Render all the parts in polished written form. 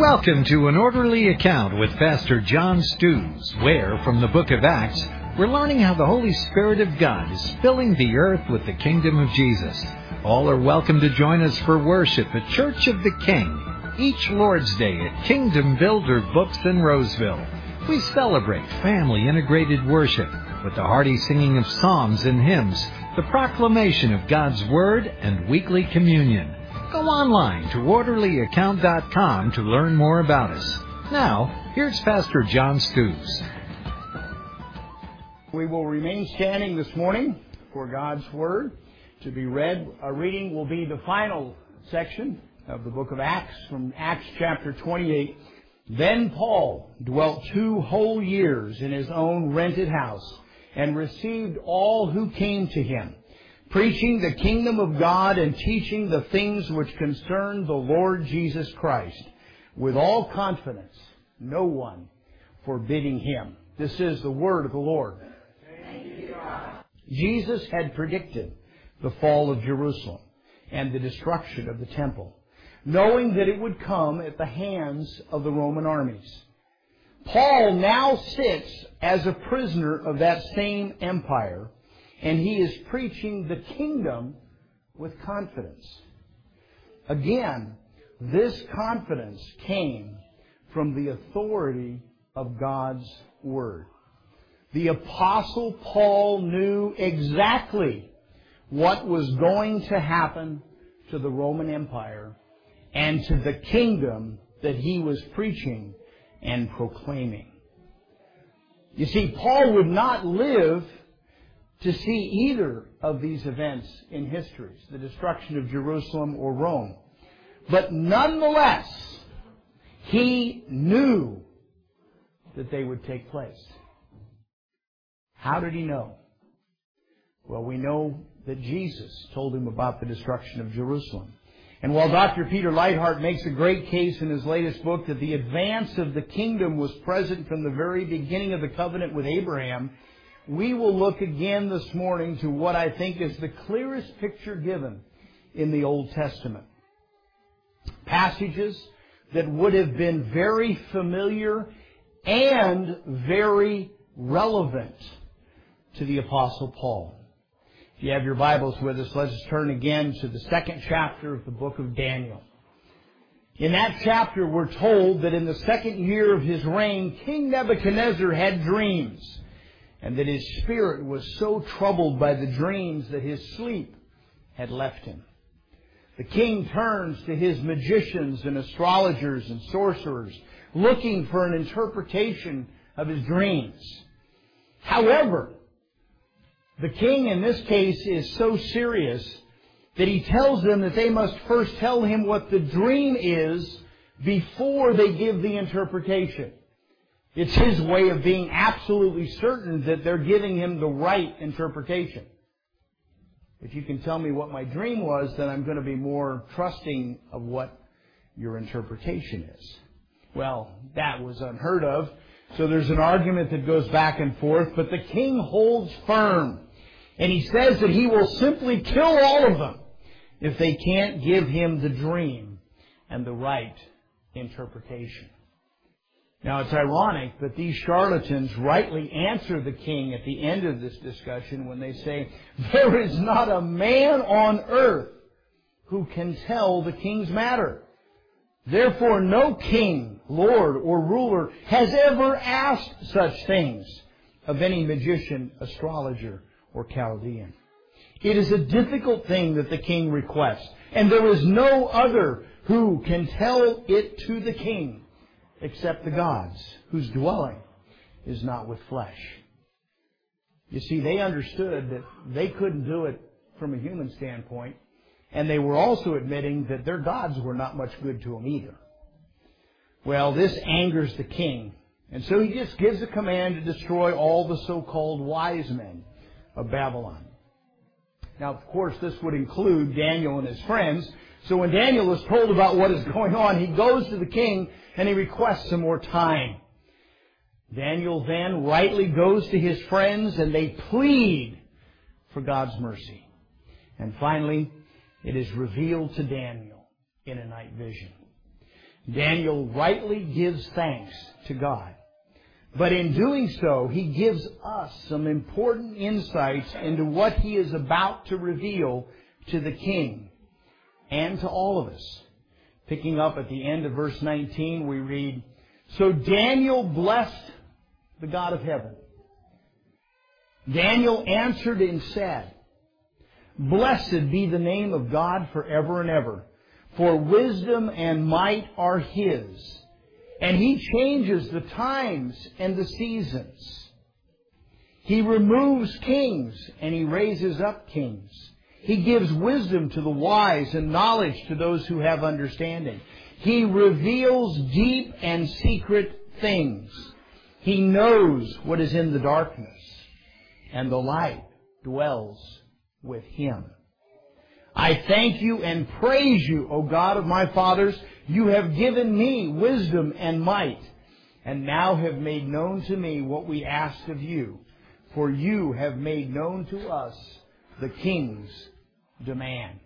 Welcome to An Orderly Account with Pastor John Stews, where, from the book of Acts, we're learning how the Holy Spirit of God is filling the earth with the kingdom of Jesus. All are welcome to join us for worship at Church of the King, each Lord's Day at Kingdom Builder Books in Roseville. We celebrate family-integrated worship with the hearty singing of psalms and hymns, the proclamation of God's Word, and weekly communion. Go online to orderlyaccount.com to learn more about us. Now, here's Pastor John Stews. We will remain standing this morning for God's Word to be read. Our reading will be the final section of the book of Acts, from Acts chapter 28. Then Paul dwelt 2 whole years in his own rented house and received all who came to him, preaching the kingdom of God and teaching the things which concern the Lord Jesus Christ, with all confidence, no one forbidding him. This is the word of the Lord. Thank you, God. Jesus had predicted the fall of Jerusalem and the destruction of the temple, knowing that it would come at the hands of the Roman armies. Paul now sits as a prisoner of that same empire, and he is preaching the kingdom with confidence. Again, this confidence came from the authority of God's Word. The Apostle Paul knew exactly what was going to happen to the Roman Empire and to the kingdom that he was preaching and proclaiming. You see, Paul would not live to see either of these events in history, the destruction of Jerusalem or Rome. But nonetheless, he knew that they would take place. How did he know? Well, we know that Jesus told him about the destruction of Jerusalem. And while Dr. Peter Leithart makes a great case in his latest book that the advance of the kingdom was present from the very beginning of the covenant with Abraham, we will look again this morning to what I think is the clearest picture given in the Old Testament. Passages that would have been very familiar and very relevant to the Apostle Paul. If you have your Bibles with us, let us turn again to the 2nd chapter of the book of Daniel. In that chapter, we're told that in the 2nd year of his reign, King Nebuchadnezzar had dreams, and that his spirit was so troubled by the dreams that his sleep had left him. The king turns to his magicians and astrologers and sorcerers, looking for an interpretation of his dreams. However, the king in this case is so serious that he tells them that they must first tell him what the dream is before they give the interpretation. It's his way of being absolutely certain that they're giving him the right interpretation. If you can tell me what my dream was, then I'm going to be more trusting of what your interpretation is. Well, that was unheard of. So there's an argument that goes back and forth, but the king holds firm. And he says that he will simply kill all of them if they can't give him the dream and the right interpretation. Now, it's ironic that these charlatans rightly answer the king at the end of this discussion when they say, "There is not a man on earth who can tell the king's matter. Therefore, no king, lord, or ruler has ever asked such things of any magician, astrologer, or Chaldean." It is a difficult thing that the king requests, and there is no other who can tell it to the king except the gods, whose dwelling is not with flesh. You see, they understood that they couldn't do it from a human standpoint, and they were also admitting that their gods were not much good to them either. Well, this angers the king, and so he just gives a command to destroy all the so-called wise men of Babylon. Now, of course, this would include Daniel and his friends. So when Daniel is told about what is going on, he goes to the king and he requests some more time. Daniel then rightly goes to his friends and they plead for God's mercy. And finally, it is revealed to Daniel in a night vision. Daniel rightly gives thanks to God. But in doing so, he gives us some important insights into what he is about to reveal to the king and to all of us. Picking up at the end of verse 19, we read, "So Daniel blessed the God of heaven. Daniel answered and said, 'Blessed be the name of God forever and ever, for wisdom and might are His. And He changes the times and the seasons. He removes kings and He raises up kings. He gives wisdom to the wise and knowledge to those who have understanding. He reveals deep and secret things. He knows what is in the darkness, and the light dwells with Him. I thank you and praise you, O God of my fathers. You have given me wisdom and might, and now have made known to me what we asked of you. For you have made known to us the king's demand."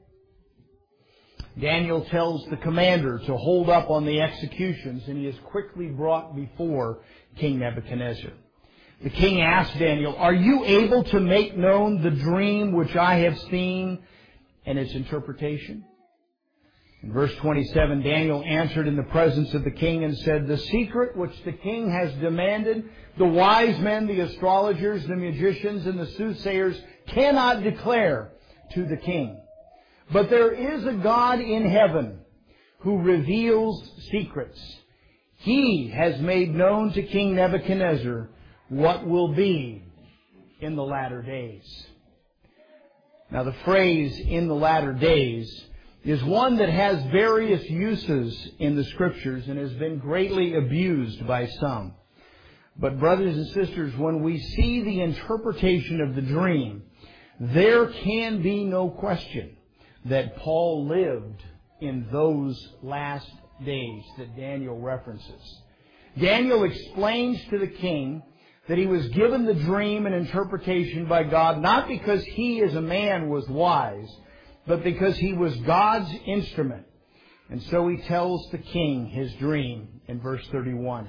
Daniel tells the commander to hold up on the executions, and he is quickly brought before King Nebuchadnezzar. The king asked Daniel, "Are you able to make known the dream which I have seen and its interpretation?" In verse 27, Daniel answered in the presence of the king and said, "The secret which the king has demanded, the wise men, the astrologers, the magicians, and the soothsayers cannot declare to the king. But there is a God in heaven who reveals secrets. He has made known to King Nebuchadnezzar what will be in the latter days." Now the phrase "in the latter days" is one that has various uses in the Scriptures and has been greatly abused by some. But brothers and sisters, when we see the interpretation of the dream, there can be no question that Paul lived in those last days that Daniel references. Daniel explains to the king that he was given the dream and interpretation by God, not because he as a man was wise, but because he was God's instrument. And so he tells the king his dream in verse 31.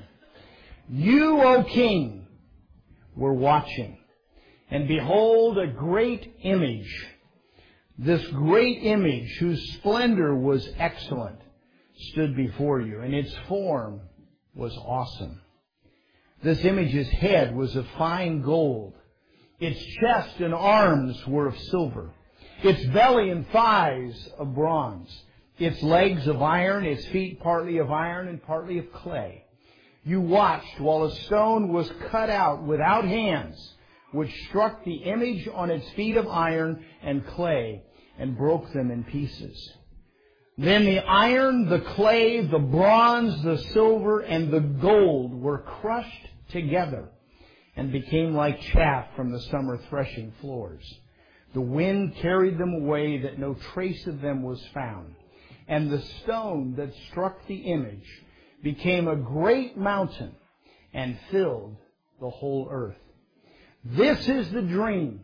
"You, O king, were watching, and behold, a great image. This great image, whose splendor was excellent, stood before you, and its form was awesome. This image's head was of fine gold. Its chest and arms were of silver. Its belly and thighs of bronze. Its legs of iron, its feet partly of iron and partly of clay. You watched while a stone was cut out without hands, which struck the image on its feet of iron and clay and broke them in pieces. Then the iron, the clay, the bronze, the silver, and the gold were crushed together and became like chaff from the summer threshing floors. The wind carried them away that no trace of them was found. And the stone that struck the image became a great mountain and filled the whole earth. This is the dream.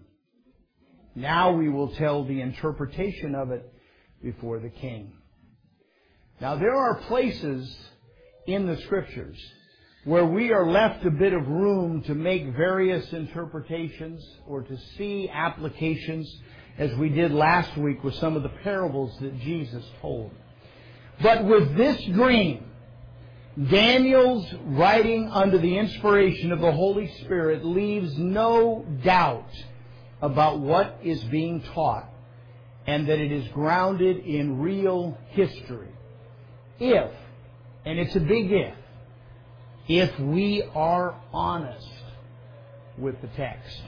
Now we will tell the interpretation of it before the king." Now there are places in the Scriptures where we are left a bit of room to make various interpretations or to see applications, as we did last week with some of the parables that Jesus told. But with this dream, Daniel's writing under the inspiration of the Holy Spirit leaves no doubt about what is being taught, and that it is grounded in real history. If, and it's a big if we are honest with the text.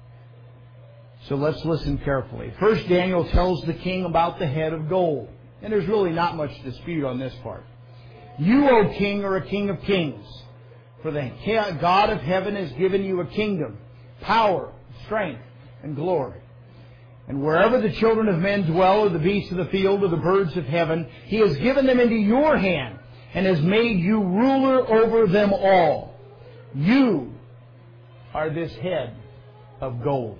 So let's listen carefully. First, Daniel tells the king about the head of gold. And there's really not much dispute on this part. "You, O king, are a king of kings. For the God of heaven has given you a kingdom, power, strength, and glory. And wherever the children of men dwell, or the beasts of the field, or the birds of heaven, He has given them into your hand, and has made you ruler over them all. You are this head of gold."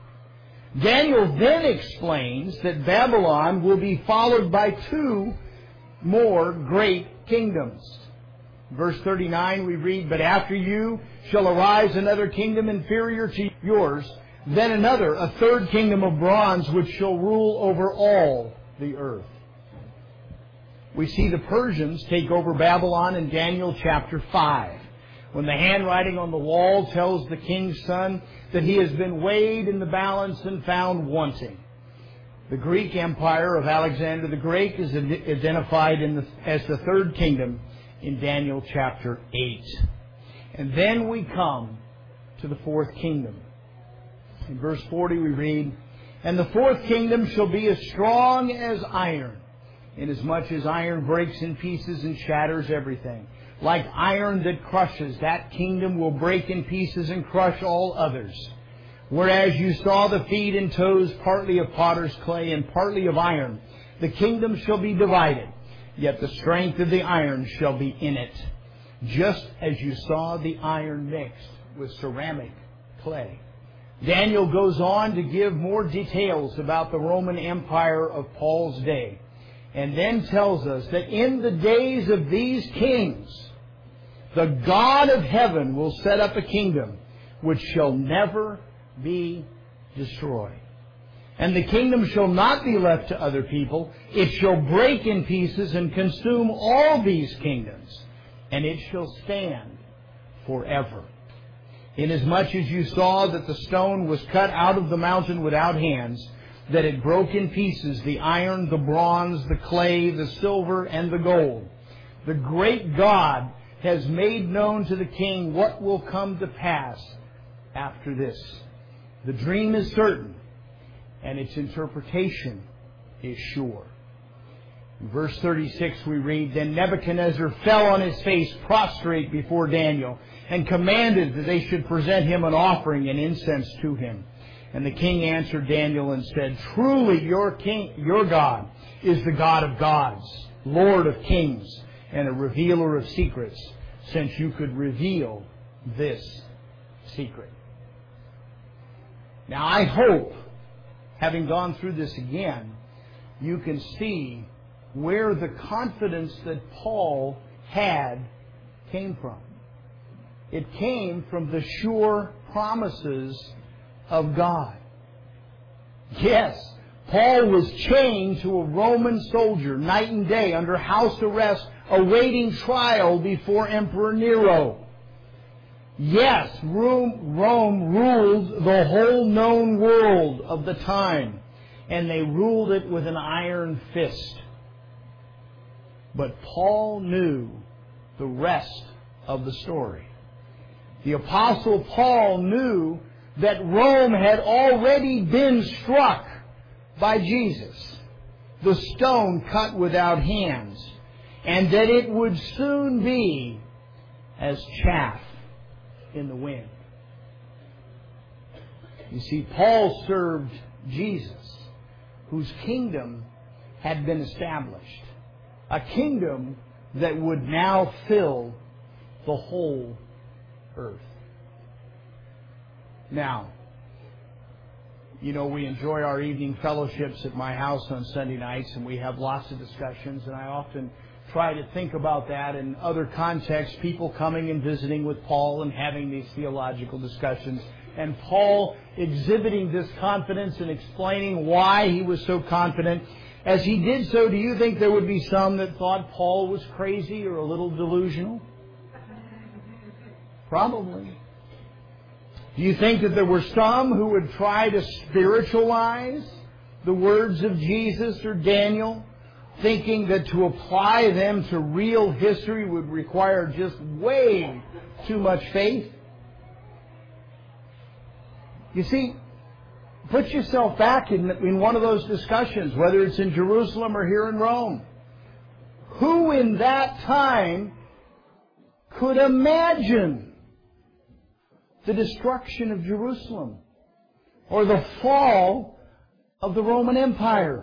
Daniel then explains that Babylon will be followed by two more great kingdoms. Verse 39 we read, "But after you shall arise another kingdom inferior to yours, then another, a third kingdom of bronze, which shall rule over all the earth." We see the Persians take over Babylon in Daniel chapter 5, when the handwriting on the wall tells the king's son that he has been weighed in the balance and found wanting. The Greek Empire of Alexander the Great is identified as the third kingdom in Daniel chapter 8. And then we come to the fourth kingdom. In verse 40 we read, "And the fourth kingdom shall be as strong as iron, inasmuch as iron breaks in pieces and shatters everything. Like iron that crushes, that kingdom will break in pieces and crush all others. Whereas you saw the feet and toes partly of potter's clay and partly of iron, the kingdom shall be divided, yet the strength of the iron shall be in it, just as you saw the iron mixed with ceramic clay." Daniel goes on to give more details about the Roman Empire of Paul's day, and then tells us that in the days of these kings, the God of heaven will set up a kingdom which shall never be destroyed. And the kingdom shall not be left to other people. It shall break in pieces and consume all these kingdoms, and it shall stand forever. Inasmuch as you saw that the stone was cut out of the mountain without hands, that it broke in pieces the iron, the bronze, the clay, the silver, and the gold, the great God has made known to the king what will come to pass after this. The dream is certain, and its interpretation is sure. In verse 36 we read, "Then Nebuchadnezzar fell on his face prostrate before Daniel, and commanded that they should present him an offering and incense to him. And the king answered Daniel and said, 'Truly your God is the God of gods, Lord of kings, and a revealer of secrets, since you could reveal this secret.'" Now I hope, having gone through this again, you can see where the confidence that Paul had came from. It came from the sure promises of God. Yes, Paul was chained to a Roman soldier night and day under house arrest, awaiting trial before Emperor Nero. Yes, Rome ruled the whole known world of the time, and they ruled it with an iron fist. But Paul knew the rest of the story. The Apostle Paul knew that Rome had already been struck by Jesus, the stone cut without hands, and that it would soon be as chaff in the wind. You see, Paul served Jesus, whose kingdom had been established, a kingdom that would now fill the whole earth. Now, you know, we enjoy our evening fellowships at my house on Sunday nights, and we have lots of discussions, and I often try to think about that in other contexts, people coming and visiting with Paul and having these theological discussions, and Paul exhibiting this confidence and explaining why he was so confident. As he did so, do you think there would be some that thought Paul was crazy or a little delusional? Probably. Do you think that there were some who would try to spiritualize the words of Jesus or Daniel, thinking that to apply them to real history would require just way too much faith? You see, put yourself back in one of those discussions, whether it's in Jerusalem or here in Rome. Who in that time could imagine the destruction of Jerusalem or the fall of the Roman Empire?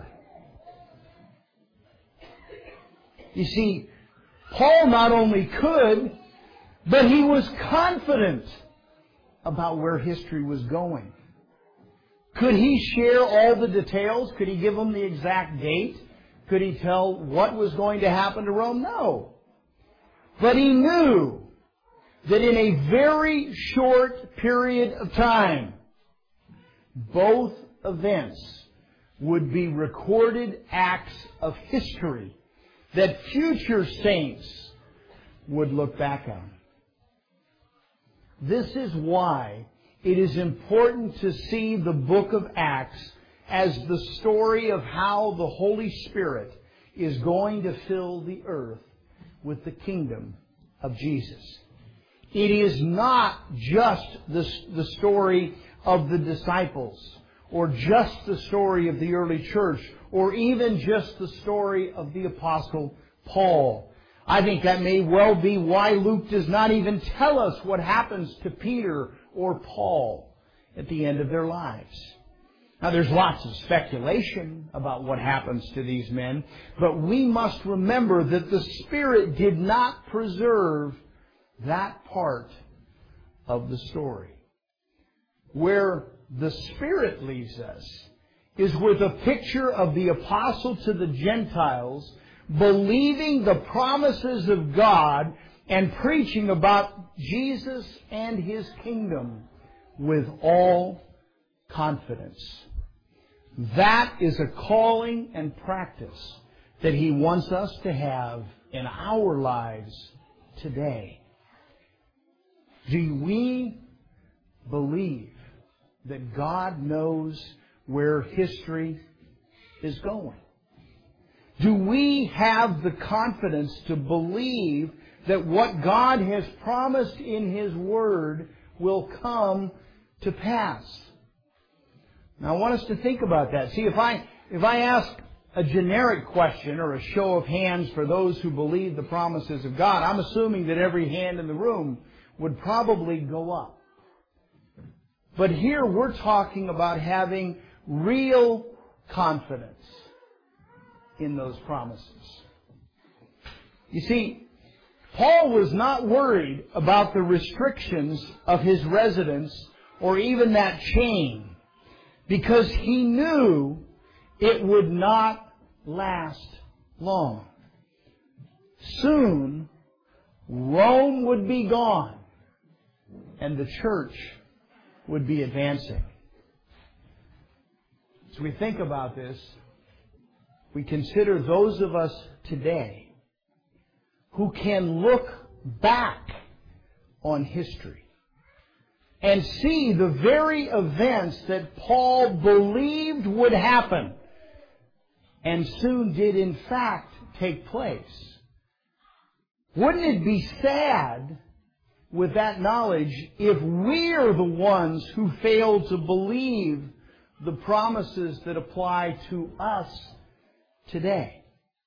You see, Paul not only could, but he was confident about where history was going. Could he share all the details? Could he give them the exact date? Could he tell what was going to happen to Rome? No. But he knew that in a very short period of time, both events would be recorded acts of history that future saints would look back on. This is why it is important to see the book of Acts as the story of how the Holy Spirit is going to fill the earth with the kingdom of Jesus. It is not just the story of the disciples, or just the story of the early church, or even just the story of the Apostle Paul. I think that may well be why Luke does not even tell us what happens to Peter or Paul at the end of their lives. Now, there's lots of speculation about what happens to these men, but we must remember that the Spirit did not preserve that part of the story. Where the Spirit leaves us is with a picture of the apostle to the Gentiles believing the promises of God and preaching about Jesus and His kingdom with all confidence. That is a calling and practice that He wants us to have in our lives today. Do we believe that God knows where history is going? Do we have the confidence to believe that what God has promised in His Word will come to pass? Now, I want us to think about that. See, if I ask a generic question or a show of hands for those who believe the promises of God, I'm assuming that every hand in the room would probably go up. But here we're talking about having real confidence in those promises. You see, Paul was not worried about the restrictions of his residence or even that chain, because he knew it would not last long. Soon, Rome would be gone, and the church would be advancing. As we think about this, we consider those of us today who can look back on history and see the very events that Paul believed would happen and soon did in fact take place. Wouldn't it be sad with that knowledge if we're the ones who fail to believe the promises that apply to us today?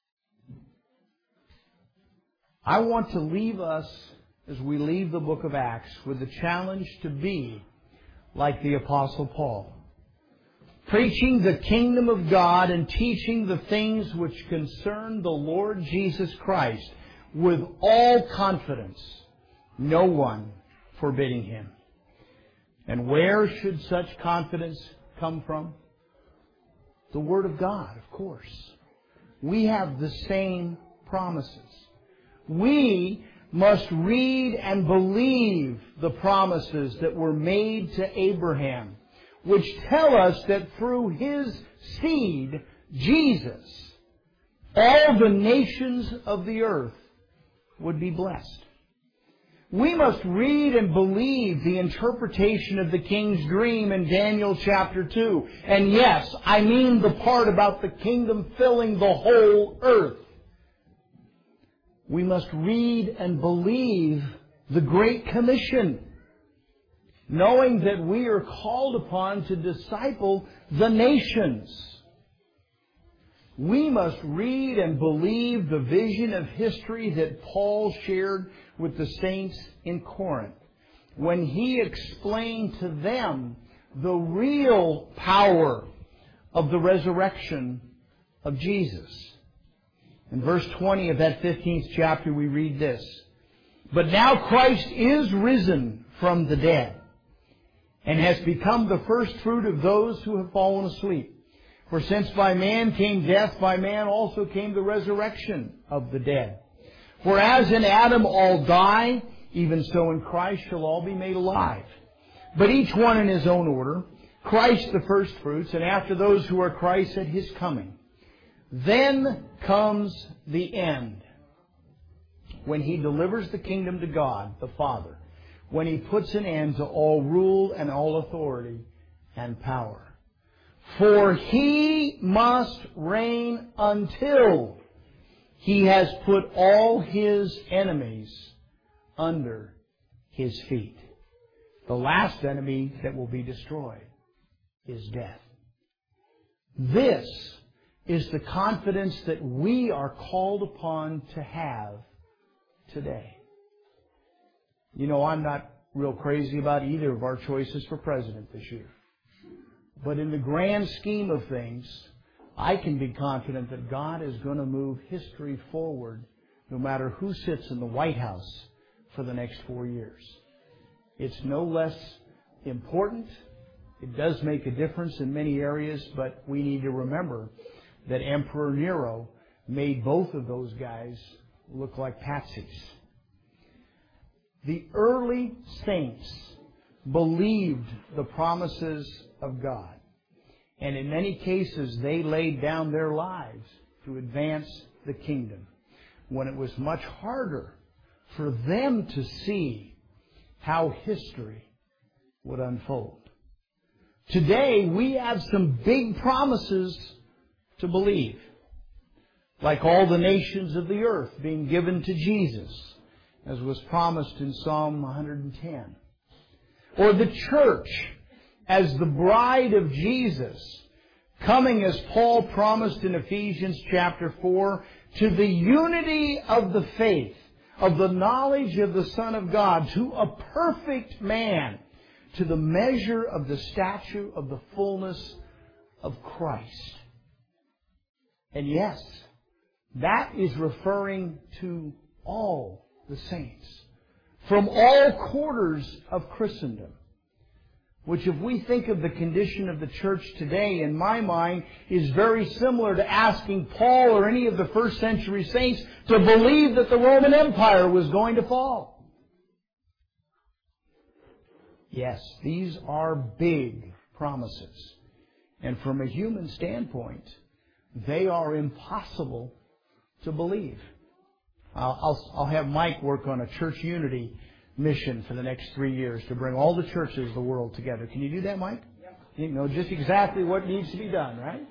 I want to leave us, as we leave the book of Acts, with the challenge to be like the Apostle Paul, preaching the kingdom of God and teaching the things which concern the Lord Jesus Christ with all confidence, no one forbidding Him. And where should such confidence come from? The Word of God, of course. We have the same promises. We must read and believe the promises that were made to Abraham, which tell us that through his seed, Jesus, all the nations of the earth would be blessed. We must read and believe the interpretation of the king's dream in Daniel chapter 2. And yes, I mean the part about the kingdom filling the whole earth. We must read and believe the Great Commission, knowing that we are called upon to disciple the nations. We must read and believe the vision of history that Paul shared with the saints in Corinth when he explained to them the real power of the resurrection of Jesus. In verse 20 of that 15th chapter we read this: "But now Christ is risen from the dead and has become the first fruit of those who have fallen asleep. For since by man came death, by man also came the resurrection of the dead. For as in Adam all die, even so in Christ shall all be made alive. But each one in his own order. Christ the firstfruits, and after those who are Christ at His coming. Then comes the end, when He delivers the kingdom to God, the Father, when He puts an end to all rule and all authority and power. For He must reign until He has put all His enemies under His feet. The last enemy that will be destroyed is death. This is the confidence that we are called upon to have today. You know, I'm not real crazy about either of our choices for president this year. But in the grand scheme of things, I can be confident that God is going to move history forward no matter who sits in the White House for the next 4 years. It's no less important. It does make a difference in many areas, but we need to remember that Emperor Nero made both of those guys look like patsies. The early saints believed the promises of God. And in many cases, they laid down their lives to advance the kingdom, when it was much harder for them to see how history would unfold. Today, we have some big promises to believe, like all the nations of the earth being given to Jesus, as was promised in Psalm 110. Or the church as the bride of Jesus, coming, as Paul promised in Ephesians chapter 4, to the unity of the faith, of the knowledge of the Son of God, to a perfect man, to the measure of the stature of the fullness of Christ. And yes, that is referring to all the saints from all quarters of Christendom, which, if we think of the condition of the church today, in my mind, is very similar to asking Paul or any of the first century saints to believe that the Roman Empire was going to fall. Yes, these are big promises. And from a human standpoint, they are impossible to believe. I'll have Mike work on a church unity mission for the next 3 years to bring all the churches of the world together. Can you do that, Mike? Yep. You know just exactly what needs to be done, right?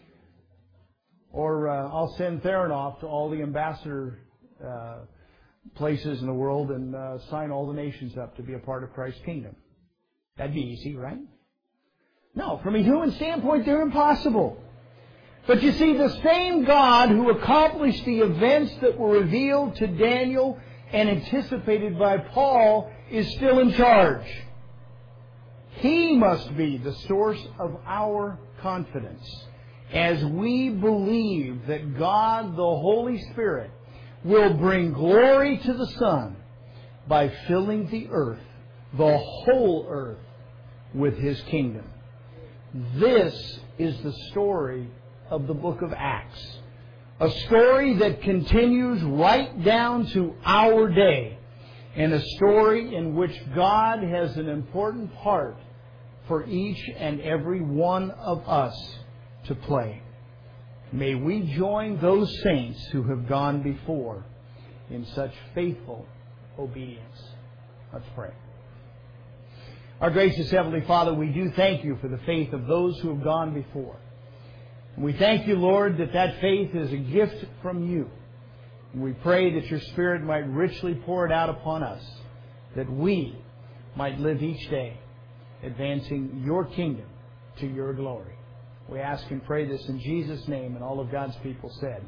Or I'll send Theron off to all the ambassador places in the world and sign all the nations up to be a part of Christ's kingdom. That'd be easy, right? No, from a human standpoint, they're impossible. But you see, the same God who accomplished the events that were revealed to Daniel and anticipated by Paul is still in charge. He must be the source of our confidence as we believe that God, the Holy Spirit, will bring glory to the Son by filling the earth, the whole earth, with His kingdom. This is the story of the book of Acts. A story that continues right down to our day. And a story in which God has an important part for each and every one of us to play. May we join those saints who have gone before in such faithful obedience. Let's pray. Our gracious Heavenly Father, we do thank You for the faith of those who have gone before. And we thank You, Lord, that that faith is a gift from You. And we pray that Your Spirit might richly pour it out upon us, that we might live each day advancing Your kingdom to Your glory. We ask and pray this in Jesus' name, and all of God's people said.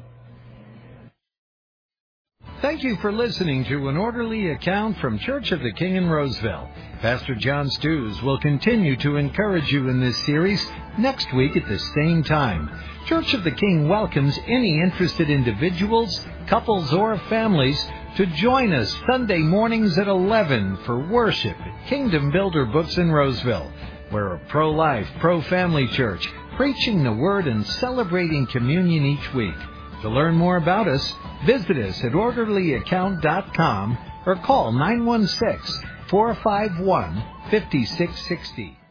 Thank you for listening to An Orderly Account from Church of the King in Roseville. Pastor John Stews will continue to encourage you in this series next week at the same time. Church of the King welcomes any interested individuals, couples, or families to join us Sunday mornings at 11 for worship at Kingdom Builder Books in Roseville. We're a pro-life, pro-family church, preaching the Word and celebrating communion each week. To learn more about us, visit us at orderlyaccount.com or call 916-451-5660.